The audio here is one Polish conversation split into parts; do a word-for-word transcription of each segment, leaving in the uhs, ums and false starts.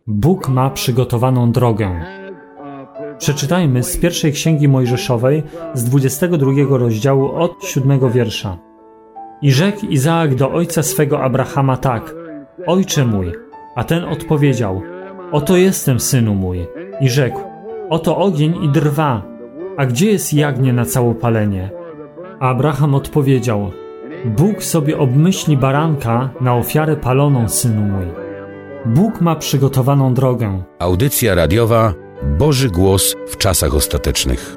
Bóg ma przygotowaną drogę. Przeczytajmy z pierwszej Księgi Mojżeszowej z dwudziestego drugiego rozdziału od siódmego wiersza. I rzekł Izaak do ojca swego Abrahama tak: Ojcze mój. A ten odpowiedział: Oto jestem, synu mój. I rzekł: Oto ogień i drwa. A gdzie jest jagnię na całopalenie? A Abraham odpowiedział: Bóg sobie obmyśli baranka na ofiarę paloną, synu mój. Bóg ma przygotowaną drogę. Audycja radiowa Boży Głos w czasach ostatecznych.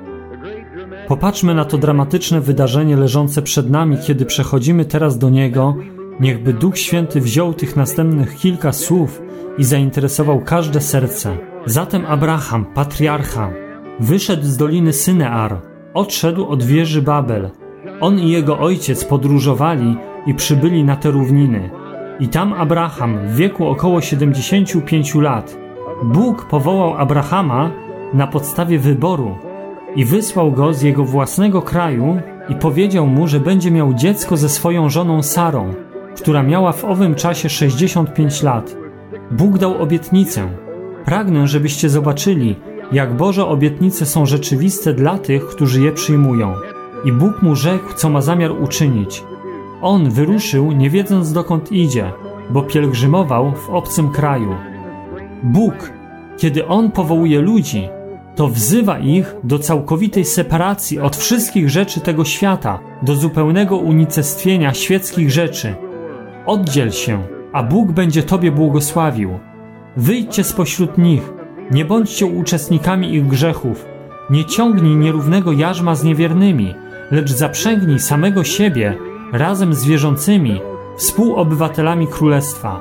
Popatrzmy na to dramatyczne wydarzenie leżące przed nami, kiedy przechodzimy teraz do niego. Niechby Duch Święty wziął tych następnych kilka słów i zainteresował każde serce. Zatem Abraham, patriarcha, wyszedł z doliny Synear, odszedł od wieży Babel. On i jego ojciec podróżowali i przybyli na te równiny. I tam Abraham w wieku około siedemdziesięciu pięciu lat. Bóg powołał Abrahama na podstawie wyboru i wysłał go z jego własnego kraju i powiedział mu, że będzie miał dziecko ze swoją żoną Sarą, która miała w owym czasie sześćdziesiąt pięć lat. Bóg dał obietnicę. Pragnę, żebyście zobaczyli, jak Boże obietnice są rzeczywiste dla tych, którzy je przyjmują. I Bóg mu rzekł, co ma zamiar uczynić. On wyruszył, nie wiedząc dokąd idzie, bo pielgrzymował w obcym kraju. Bóg, kiedy On powołuje ludzi, to wzywa ich do całkowitej separacji od wszystkich rzeczy tego świata, do zupełnego unicestwienia świeckich rzeczy. Oddziel się, a Bóg będzie Tobie błogosławił. Wyjdźcie spośród nich, nie bądźcie uczestnikami ich grzechów, nie ciągnij nierównego jarzma z niewiernymi, lecz zaprzęgnij samego siebie razem z wierzącymi, współobywatelami królestwa.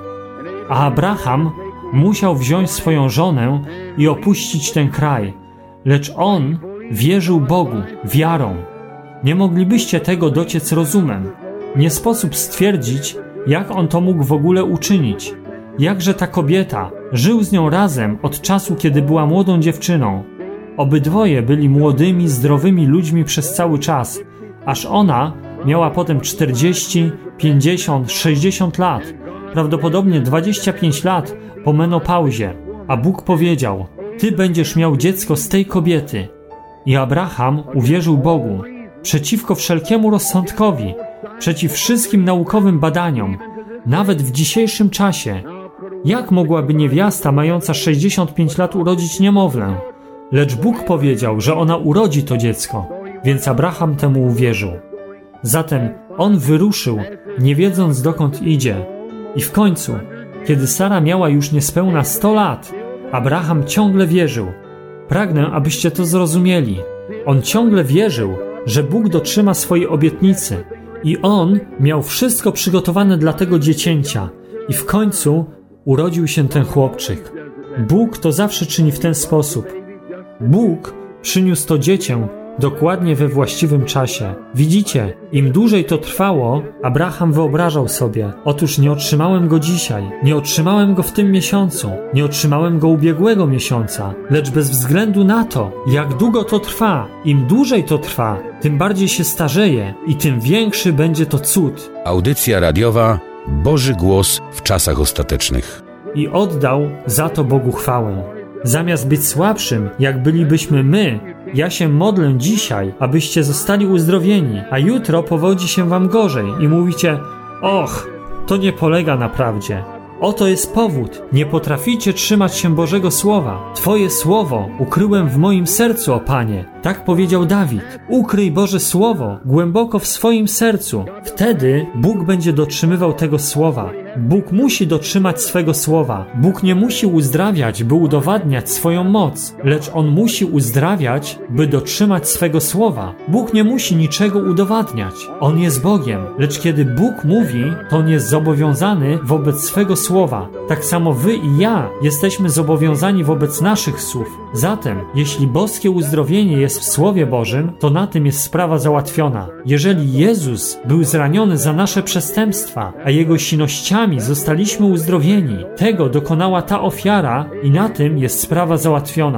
A Abraham musiał wziąć swoją żonę i opuścić ten kraj, lecz on wierzył Bogu wiarą. Nie moglibyście tego dociec rozumem. Nie sposób stwierdzić, jak on to mógł w ogóle uczynić. Jakże ta kobieta żył z nią razem od czasu, kiedy była młodą dziewczyną. Obydwoje byli młodymi, zdrowymi ludźmi przez cały czas, aż ona miała potem czterdzieści, pięćdziesiąt, sześćdziesiąt lat, prawdopodobnie dwadzieścia pięć lat po menopauzie, a Bóg powiedział: Ty będziesz miał dziecko z tej kobiety. I Abraham uwierzył Bogu, przeciwko wszelkiemu rozsądkowi, przeciw wszystkim naukowym badaniom, nawet w dzisiejszym czasie. Jak mogłaby niewiasta mająca sześćdziesiąt pięć lat urodzić niemowlę? Lecz Bóg powiedział, że ona urodzi to dziecko, więc Abraham temu uwierzył. Zatem on wyruszył, nie wiedząc dokąd idzie. I w końcu, kiedy Sara miała już niespełna sto lat, Abraham ciągle wierzył. Pragnę, abyście to zrozumieli. On ciągle wierzył, że Bóg dotrzyma swojej obietnicy i on miał wszystko przygotowane dla tego dziecięcia. I w końcu urodził się ten chłopczyk. Bóg to zawsze czyni w ten sposób. Bóg przyniósł to dziecię dokładnie we właściwym czasie. Widzicie, im dłużej to trwało, Abraham wyobrażał sobie: otóż nie otrzymałem go dzisiaj, nie otrzymałem go w tym miesiącu, nie otrzymałem go ubiegłego miesiąca, lecz bez względu na to, jak długo to trwa, im dłużej to trwa, tym bardziej się starzeje i tym większy będzie to cud. Audycja radiowa Boży Głos w czasach ostatecznych. I oddał za to Bogu chwałę. Zamiast być słabszym, jak bylibyśmy my, ja się modlę dzisiaj, abyście zostali uzdrowieni, a jutro powodzi się wam gorzej i mówicie: och, to nie polega na prawdzie. Oto jest powód. Nie potraficie trzymać się Bożego Słowa. Twoje Słowo ukryłem w moim sercu, o Panie. Tak powiedział Dawid. Ukryj Boże Słowo głęboko w swoim sercu. Wtedy Bóg będzie dotrzymywał tego Słowa. Bóg musi dotrzymać swego Słowa. Bóg nie musi uzdrawiać, by udowadniać swoją moc, lecz On musi uzdrawiać, by dotrzymać swego Słowa. Bóg nie musi niczego udowadniać. On jest Bogiem, lecz kiedy Bóg mówi, to On jest zobowiązany wobec swego Słowa. Tak samo wy i ja jesteśmy zobowiązani wobec naszych słów. Zatem, jeśli boskie uzdrowienie jest w Słowie Bożym, to na tym jest sprawa załatwiona. Jeżeli Jezus był zraniony za nasze przestępstwa, a Jego sinościami zostaliśmy uzdrowieni, tego dokonała ta ofiara i na tym jest sprawa załatwiona.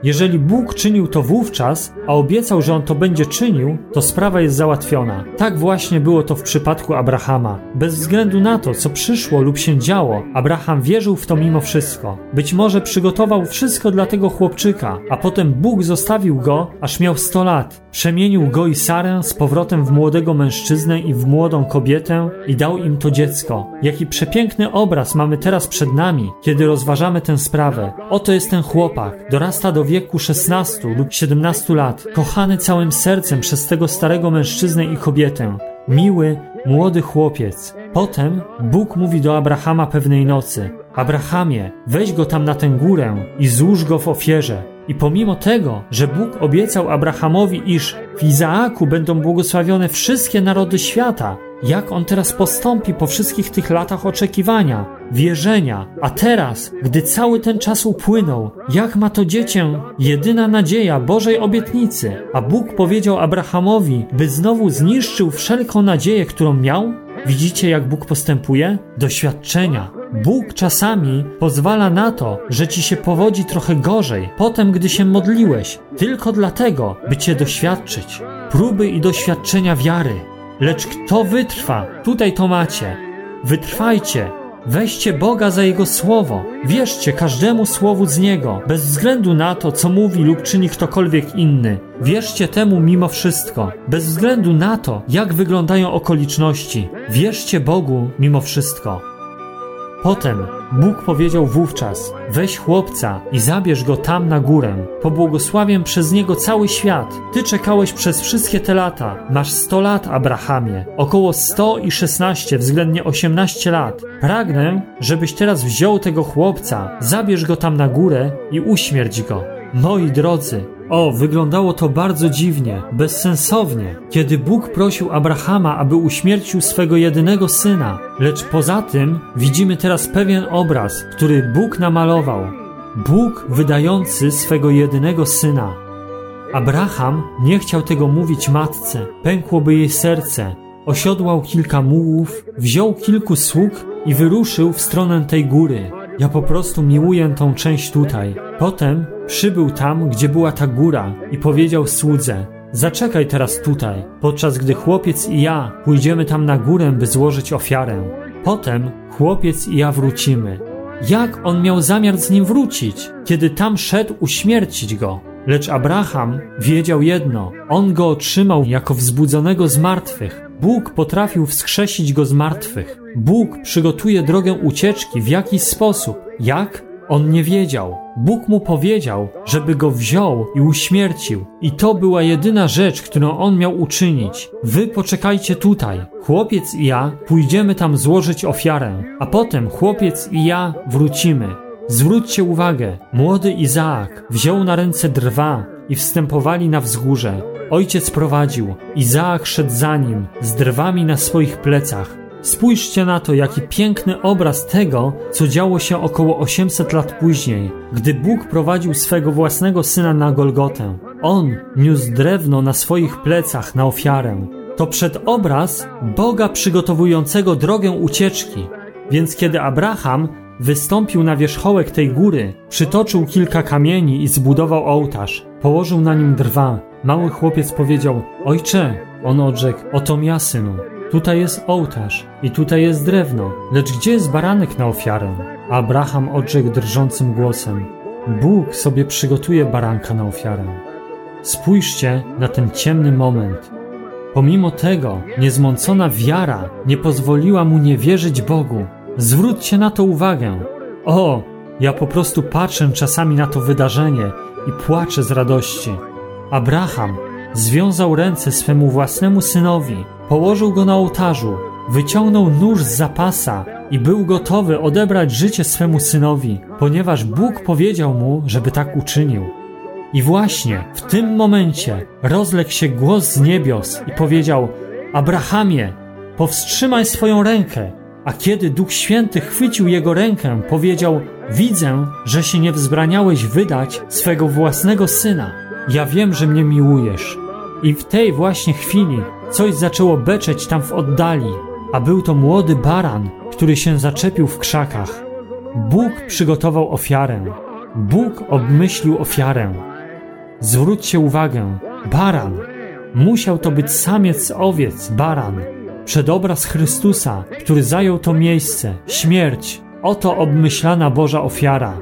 Jeżeli Bóg czynił to wówczas, a obiecał, że On to będzie czynił, to sprawa jest załatwiona. Tak właśnie było to w przypadku Abrahama. Bez względu na to, co przyszło lub się działo, Abraham wierzył w to mimo wszystko. Być może przygotował wszystko dla tego chłopczyka, a potem Bóg zostawił go, aż miał sto lat. Przemienił go i Sarę z powrotem w młodego mężczyznę i w młodą kobietę i dał im to dziecko. Jaki przepiękny obraz mamy teraz przed nami, kiedy rozważamy tę sprawę. Oto jest ten chłopak. Dorasta do wieku szesnastu lub siedemnastu lat. Kochany całym sercem przez tego starego mężczyznę i kobietę. Miły, młody chłopiec. Potem Bóg mówi do Abrahama pewnej nocy: Abrahamie, weź go tam na tę górę i złóż go w ofierze. I pomimo tego, że Bóg obiecał Abrahamowi, iż w Izaaku będą błogosławione wszystkie narody świata, jak on teraz postąpi po wszystkich tych latach oczekiwania, wierzenia, a teraz, gdy cały ten czas upłynął, jak ma to dziecię, jedyna nadzieja Bożej obietnicy, a Bóg powiedział Abrahamowi, by znowu zniszczył wszelką nadzieję, którą miał? Widzicie, jak Bóg postępuje? Doświadczenia. Bóg czasami pozwala na to, że ci się powodzi trochę gorzej, potem gdy się modliłeś, tylko dlatego, by cię doświadczyć. Próby i doświadczenia wiary. Lecz kto wytrwa? Tutaj to macie. Wytrwajcie. Weźcie Boga za Jego słowo. Wierzcie każdemu słowu z Niego, bez względu na to, co mówi lub czyni ktokolwiek inny. Wierzcie temu mimo wszystko, bez względu na to, jak wyglądają okoliczności. Wierzcie Bogu mimo wszystko. Potem Bóg powiedział wówczas: weź chłopca i zabierz go tam na górę. Pobłogosławię przez niego cały świat. Ty czekałeś przez wszystkie te lata. Masz sto lat, Abrahamie. Około sto i szesnaście, względnie osiemnaście lat. Pragnę, żebyś teraz wziął tego chłopca, zabierz go tam na górę i uśmierć go. Moi drodzy, o, wyglądało to bardzo dziwnie, bezsensownie, kiedy Bóg prosił Abrahama, aby uśmiercił swego jedynego syna. Lecz poza tym widzimy teraz pewien obraz, który Bóg namalował. Bóg wydający swego jedynego syna. Abraham nie chciał tego mówić matce, pękłoby jej serce. Osiodłał kilka mułów, wziął kilku sług i wyruszył w stronę tej góry. Ja po prostu miłuję tą część tutaj. Potem przybył tam, gdzie była ta góra i powiedział słudze: zaczekaj teraz tutaj, podczas gdy chłopiec i ja pójdziemy tam na górę, by złożyć ofiarę. Potem chłopiec i ja wrócimy. Jak on miał zamiar z nim wrócić, kiedy tam szedł uśmiercić go? Lecz Abraham wiedział jedno: on go otrzymał jako wzbudzonego z martwych. Bóg potrafił wskrzesić go z martwych. Bóg przygotuje drogę ucieczki w jakiś sposób. Jak? On nie wiedział. Bóg mu powiedział, żeby go wziął i uśmiercił. I to była jedyna rzecz, którą on miał uczynić. Wy poczekajcie tutaj. Chłopiec i ja pójdziemy tam złożyć ofiarę, a potem chłopiec i ja wrócimy. Zwróćcie uwagę, młody Izaak wziął na ręce drwa i wstępowali na wzgórze. Ojciec prowadził, Izaak szedł za nim, z drwami na swoich plecach. Spójrzcie na to, jaki piękny obraz tego, co działo się około osiemset lat później, gdy Bóg prowadził swego własnego syna na Golgotę. On niósł drewno na swoich plecach na ofiarę. To przedobraz Boga przygotowującego drogę ucieczki. Więc kiedy Abraham wystąpił na wierzchołek tej góry, przytoczył kilka kamieni i zbudował ołtarz. Położył na nim drwa. Mały chłopiec powiedział: ojcze, on odrzekł: oto ja, synu. Tutaj jest ołtarz i tutaj jest drewno, lecz gdzie jest baranek na ofiarę? A Abraham odrzekł drżącym głosem: Bóg sobie przygotuje baranka na ofiarę. Spójrzcie na ten ciemny moment. Pomimo tego niezmącona wiara nie pozwoliła mu nie wierzyć Bogu. Zwróćcie na to uwagę. O, ja po prostu patrzę czasami na to wydarzenie i płaczę z radości. Abraham związał ręce swemu własnemu synowi, położył go na ołtarzu, wyciągnął nóż z zapasa i był gotowy odebrać życie swemu synowi, ponieważ Bóg powiedział mu, żeby tak uczynił. I właśnie w tym momencie rozległ się głos z niebios i powiedział: Abrahamie, powstrzymaj swoją rękę. A kiedy Duch Święty chwycił jego rękę, powiedział: widzę, że się nie wzbraniałeś wydać swego własnego syna. Ja wiem, że mnie miłujesz. I w tej właśnie chwili coś zaczęło beczeć tam w oddali, a był to młody baran, który się zaczepił w krzakach. Bóg przygotował ofiarę. Bóg obmyślił ofiarę. Zwróćcie uwagę, baran. Musiał to być samiec owiec, baran. Przedobraz Chrystusa, który zajął to miejsce, śmierć. Oto obmyślana Boża ofiara.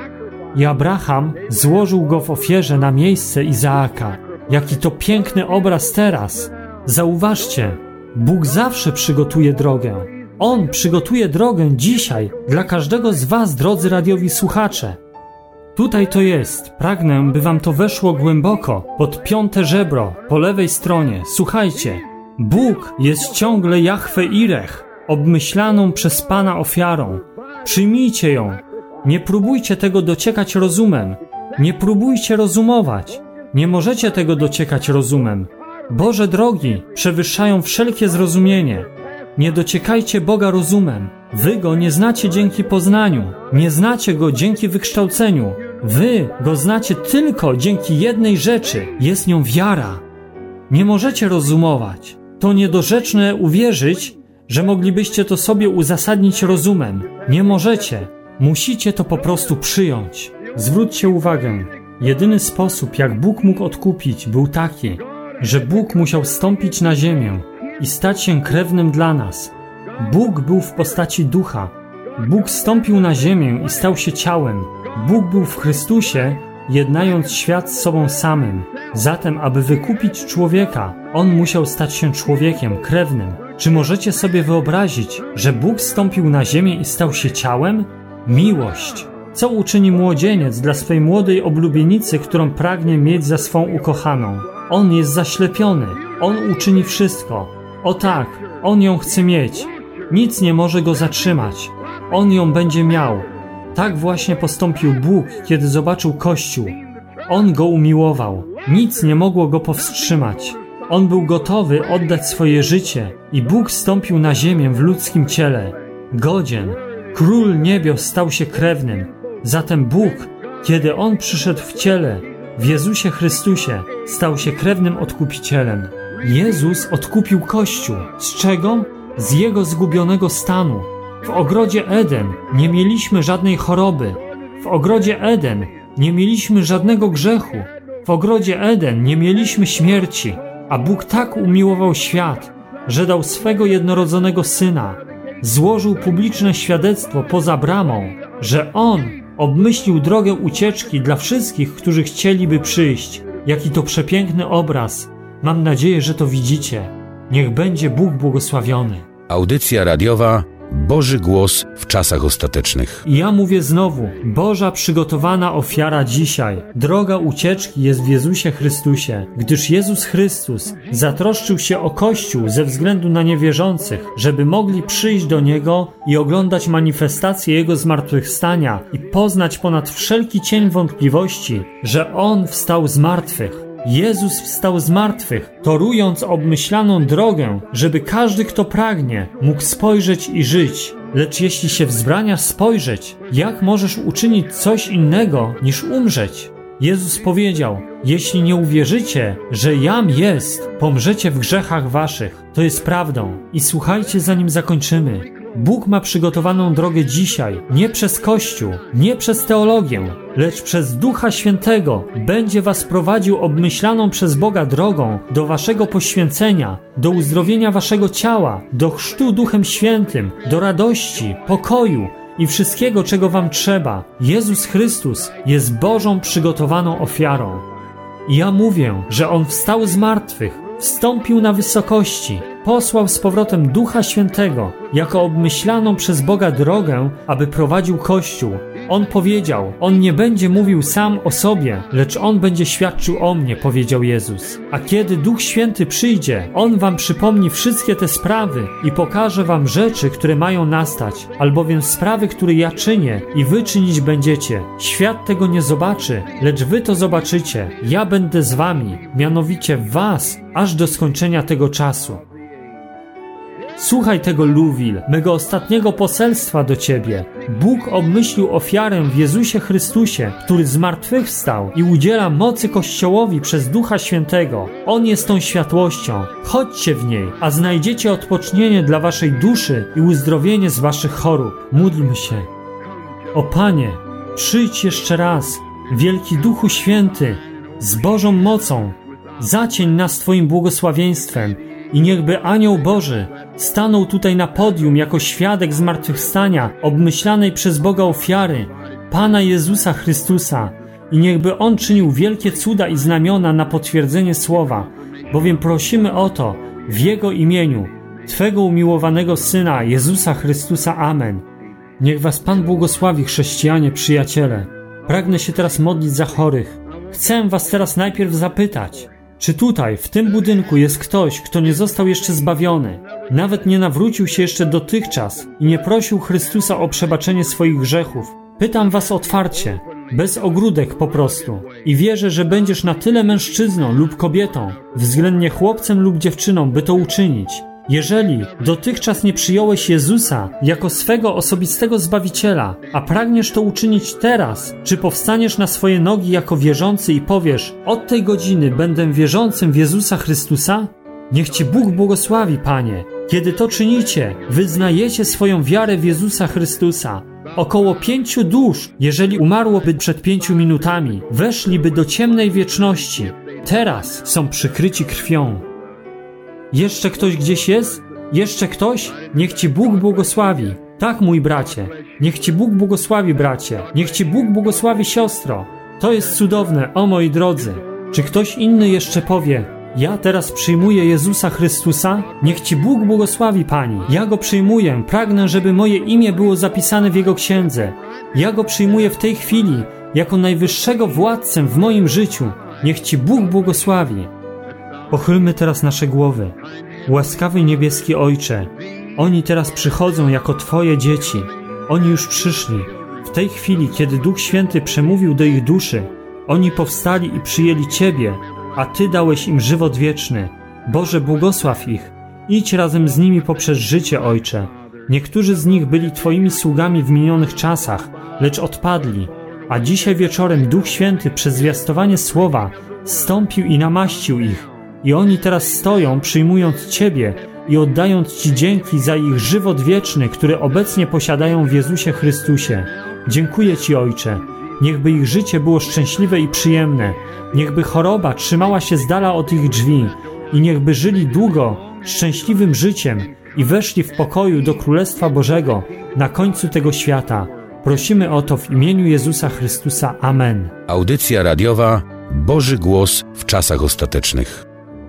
I Abraham złożył go w ofierze na miejsce Izaaka. Jaki to piękny obraz teraz. Zauważcie, Bóg zawsze przygotuje drogę. On przygotuje drogę dzisiaj dla każdego z was, drodzy radiowi słuchacze. Tutaj to jest. Pragnę, by wam to weszło głęboko, pod piąte żebro, po lewej stronie. Słuchajcie. Bóg jest ciągle Jahwe Irech, obmyślaną przez Pana ofiarą. Przyjmijcie ją. Nie próbujcie tego dociekać rozumem. Nie próbujcie rozumować. Nie możecie tego dociekać rozumem. Boże drogi przewyższają wszelkie zrozumienie. Nie dociekajcie Boga rozumem. Wy Go nie znacie dzięki poznaniu. Nie znacie Go dzięki wykształceniu. Wy Go znacie tylko dzięki jednej rzeczy. Jest nią wiara. Nie możecie rozumować. To niedorzeczne uwierzyć, że moglibyście to sobie uzasadnić rozumem. Nie możecie. Musicie to po prostu przyjąć. Zwróćcie uwagę. Jedyny sposób, jak Bóg mógł odkupić, był taki, że Bóg musiał stąpić na ziemię i stać się krewnym dla nas. Bóg był w postaci ducha. Bóg stąpił na ziemię i stał się ciałem. Bóg był w Chrystusie, jednając świat z sobą samym. Zatem, aby wykupić człowieka, On musiał stać się człowiekiem, krewnym. Czy możecie sobie wyobrazić, że Bóg stąpił na ziemię i stał się ciałem? Miłość. Co uczyni młodzieniec dla swej młodej oblubienicy, którą pragnie mieć za swą ukochaną? On jest zaślepiony. On uczyni wszystko. O tak, on ją chce mieć. Nic nie może go zatrzymać. On ją będzie miał. Tak właśnie postąpił Bóg, kiedy zobaczył Kościół. On go umiłował. Nic nie mogło go powstrzymać. On był gotowy oddać swoje życie i Bóg stąpił na ziemię w ludzkim ciele. Godzien. Król niebios stał się krewnym. Zatem Bóg, kiedy On przyszedł w ciele, w Jezusie Chrystusie, stał się krewnym odkupicielem. Jezus odkupił Kościół. Z czego? Z jego zgubionego stanu. W ogrodzie Eden nie mieliśmy żadnej choroby. W ogrodzie Eden nie mieliśmy żadnego grzechu. W ogrodzie Eden nie mieliśmy śmierci. A Bóg tak umiłował świat, że dał swego jednorodzonego Syna. Złożył publiczne świadectwo poza bramą, że On obmyślił drogę ucieczki dla wszystkich, którzy chcieliby przyjść. Jaki to przepiękny obraz. Mam nadzieję, że to widzicie. Niech będzie Bóg błogosławiony. Audycja radiowa Boży Głos w czasach ostatecznych. I ja mówię znowu, Boża przygotowana ofiara dzisiaj. Droga ucieczki jest w Jezusie Chrystusie, gdyż Jezus Chrystus zatroszczył się o Kościół ze względu na niewierzących, żeby mogli przyjść do Niego i oglądać manifestację Jego zmartwychwstania i poznać ponad wszelki cień wątpliwości, że On wstał z martwych. Jezus wstał z martwych, torując obmyślaną drogę, żeby każdy, kto pragnie, mógł spojrzeć i żyć. Lecz jeśli się wzbraniasz spojrzeć, jak możesz uczynić coś innego niż umrzeć? Jezus powiedział, jeśli nie uwierzycie, że Jam jest, pomrzecie w grzechach waszych. To jest prawdą. I słuchajcie, zanim zakończymy. Bóg ma przygotowaną drogę dzisiaj, nie przez Kościół, nie przez teologię, lecz przez Ducha Świętego będzie was prowadził obmyślaną przez Boga drogą do waszego poświęcenia, do uzdrowienia waszego ciała, do chrztu Duchem Świętym, do radości, pokoju i wszystkiego, czego wam trzeba. Jezus Chrystus jest Bożą przygotowaną ofiarą. I ja mówię, że On wstał z martwych, wstąpił na wysokości, posłał z powrotem Ducha Świętego jako obmyślaną przez Boga drogę, aby prowadził Kościół. On powiedział, On nie będzie mówił sam o sobie, lecz On będzie świadczył o mnie, powiedział Jezus. A kiedy Duch Święty przyjdzie, On wam przypomni wszystkie te sprawy i pokaże wam rzeczy, które mają nastać, albowiem sprawy, które ja czynię i wy czynić będziecie. Świat tego nie zobaczy, lecz wy to zobaczycie. Ja będę z wami, mianowicie was, aż do skończenia tego czasu. Słuchaj tego, Louisville, mego ostatniego poselstwa do ciebie. Bóg obmyślił ofiarę w Jezusie Chrystusie, który zmartwychwstał i udziela mocy Kościołowi przez Ducha Świętego. On jest tą światłością. Chodźcie w niej, a znajdziecie odpocznienie dla waszej duszy i uzdrowienie z waszych chorób. Módlmy się. O Panie, przyjdź jeszcze raz, Wielki Duchu Święty, z Bożą mocą. Zacień nas Twoim błogosławieństwem i niechby Anioł Boży stanął tutaj na podium jako świadek zmartwychwstania obmyślanej przez Boga ofiary, Pana Jezusa Chrystusa, i niechby On czynił wielkie cuda i znamiona na potwierdzenie słowa, bowiem prosimy o to w Jego imieniu, Twego umiłowanego Syna, Jezusa Chrystusa. Amen. Niech Was Pan błogosławi, chrześcijanie, przyjaciele. Pragnę się teraz modlić za chorych. Chcę Was teraz najpierw zapytać, czy tutaj, w tym budynku jest ktoś, kto nie został jeszcze zbawiony, nawet nie nawrócił się jeszcze dotychczas i nie prosił Chrystusa o przebaczenie swoich grzechów? Pytam Was otwarcie, bez ogródek po prostu. I wierzę, że będziesz na tyle mężczyzną lub kobietą, względnie chłopcem lub dziewczyną, by to uczynić. Jeżeli dotychczas nie przyjąłeś Jezusa jako swego osobistego Zbawiciela, a pragniesz to uczynić teraz, czy powstaniesz na swoje nogi jako wierzący i powiesz: od tej godziny będę wierzącym w Jezusa Chrystusa? Niech Ci Bóg błogosławi, Panie. Kiedy to czynicie, wyznajecie swoją wiarę w Jezusa Chrystusa. Około pięciu dusz, jeżeli umarłoby przed pięciu minutami, weszliby do ciemnej wieczności. Teraz są przykryci krwią. Jeszcze ktoś gdzieś jest? Jeszcze ktoś? Niech Ci Bóg błogosławi. Tak, mój bracie. Niech Ci Bóg błogosławi, bracie. Niech Ci Bóg błogosławi, siostro. To jest cudowne, o moi drodzy. Czy ktoś inny jeszcze powie: ja teraz przyjmuję Jezusa Chrystusa? Niech Ci Bóg błogosławi, Pani. Ja Go przyjmuję. Pragnę, żeby moje imię było zapisane w Jego księdze. Ja Go przyjmuję w tej chwili jako najwyższego władcę w moim życiu. Niech Ci Bóg błogosławi. Pochylmy teraz nasze głowy. Łaskawy niebieski Ojcze, oni teraz przychodzą jako Twoje dzieci. Oni już przyszli. W tej chwili, kiedy Duch Święty przemówił do ich duszy, oni powstali i przyjęli Ciebie, a Ty dałeś im żywot wieczny. Boże, błogosław ich. Idź razem z nimi poprzez życie, Ojcze. Niektórzy z nich byli Twoimi sługami w minionych czasach, lecz odpadli. A dzisiaj wieczorem Duch Święty przez zwiastowanie słowa zstąpił i namaścił ich. I oni teraz stoją, przyjmując Ciebie i oddając Ci dzięki za ich żywot wieczny, który obecnie posiadają w Jezusie Chrystusie. Dziękuję Ci, Ojcze. Niechby ich życie było szczęśliwe i przyjemne. Niechby choroba trzymała się z dala od ich drzwi. I niechby żyli długo, szczęśliwym życiem i weszli w pokoju do Królestwa Bożego na końcu tego świata. Prosimy o to w imieniu Jezusa Chrystusa. Amen. Audycja radiowa Boży Głos w czasach ostatecznych.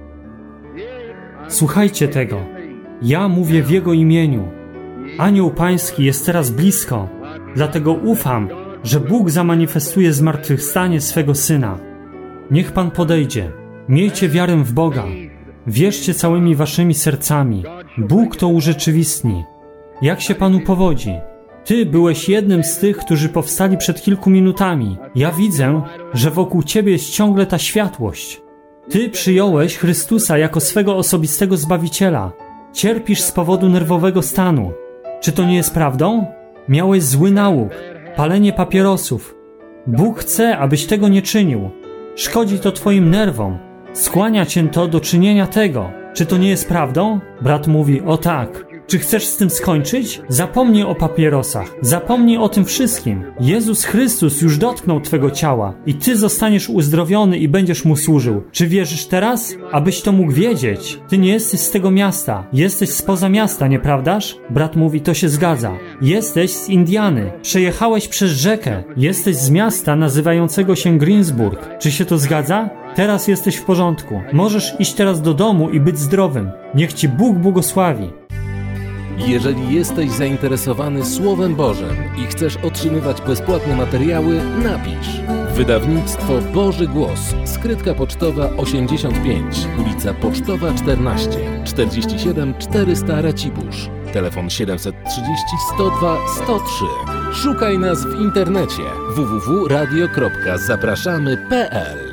Słuchajcie tego. Ja mówię w Jego imieniu. Anioł Pański jest teraz blisko, dlatego ufam, że Bóg zamanifestuje zmartwychwstanie swego Syna. Niech Pan podejdzie. Miejcie wiarę w Boga. Wierzcie całymi waszymi sercami. Bóg to urzeczywistni. Jak się Panu powodzi? Ty byłeś jednym z tych, którzy powstali przed kilku minutami. Ja widzę, że wokół Ciebie jest ciągle ta światłość. Ty przyjąłeś Chrystusa jako swego osobistego Zbawiciela. Cierpisz z powodu nerwowego stanu. Czy to nie jest prawdą? Miałeś zły nałóg, palenie papierosów. Bóg chce, abyś tego nie czynił. Szkodzi to Twoim nerwom. Skłania Cię to do czynienia tego. Czy to nie jest prawdą? Brat mówi: o tak. Czy chcesz z tym skończyć? Zapomnij o papierosach. Zapomnij o tym wszystkim. Jezus Chrystus już dotknął Twego ciała i Ty zostaniesz uzdrowiony i będziesz Mu służył. Czy wierzysz teraz? Abyś to mógł wiedzieć. Ty nie jesteś z tego miasta. Jesteś spoza miasta, nieprawdaż? Brat mówi: to się zgadza. Jesteś z Indiany. Przejechałeś przez rzekę. Jesteś z miasta nazywającego się Greensburg. Czy się to zgadza? Teraz jesteś w porządku. Możesz iść teraz do domu i być zdrowym. Niech Ci Bóg błogosławi. Jeżeli jesteś zainteresowany Słowem Bożym i chcesz otrzymywać bezpłatne materiały, napisz. Wydawnictwo Boży Głos, skrytka pocztowa osiemdziesiąt pięć, ulica Pocztowa czternaście, czterdzieści siedem czterysta Racibórz. Telefon siedemset trzydzieści sto dwa sto trzy. Szukaj nas w internecie w w w kropka radio kropka zapraszamy kropka p l.